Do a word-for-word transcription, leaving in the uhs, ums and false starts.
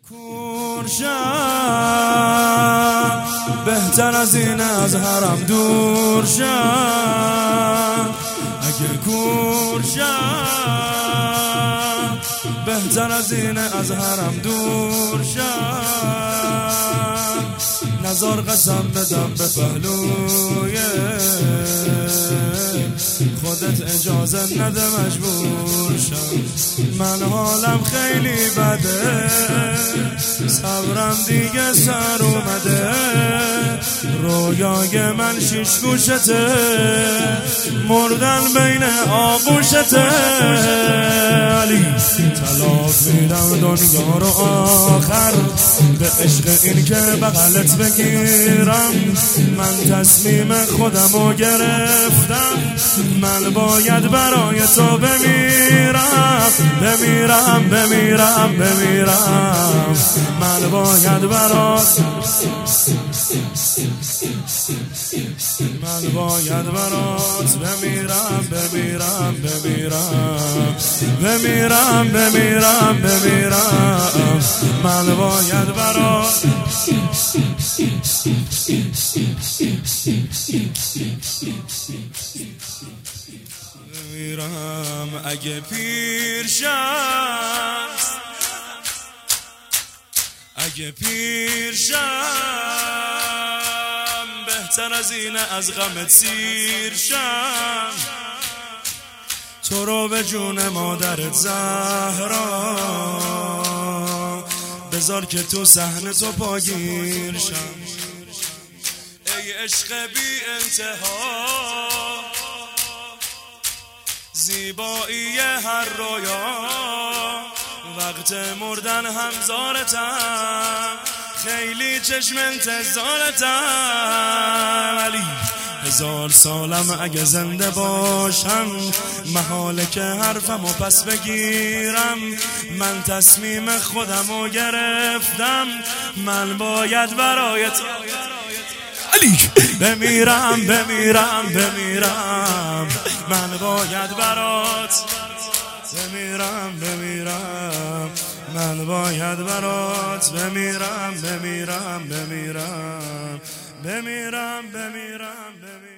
کورشم بهتر از این از حرم دور شم. اگه کورشم بهتر از این از حرم دور شم. نزار قسم بدم به پهلوی خودت اجازه نده مجبور شم. من حالم خیلی بده، صبرم دیگه سر اومده. رویای من شیش گوشته، مردن بین آغوشته. علی تلاف میدم دنیا رو آخر به عشق این که بغلت بگیرم. من تصمیم خودم رو گرفتم، من باید برای تو بمیرم بمیرم بمیرم بمیرم. من باید برات من باید برات بمیرم بمیرم بمیرم بمیرم بمیرم بمیرم. من باید برات بمیرم. اگه پیر شم اگه پیر شم بهتر از اینه از غمت سیر شم. تو رو به جون مادرت زهرا بذار که تو صحنه تو پاگیر شم. ای عشق بی انتها، زیبایی هر رویا، وقت مردن همزارتم، خیلی چشم انتظارتم. علی هزار سالم اگه زنده باشم، محاله که حرفمو پس بگیرم. من تصمیم خودمو گرفتم، من باید برای تو علی بمیرم بمیرم بمیرم. من باید برات بمیرم بمیرم. من باید برات بمیرم بمیرم بمیرم بمیرم بمیرم بمیرم.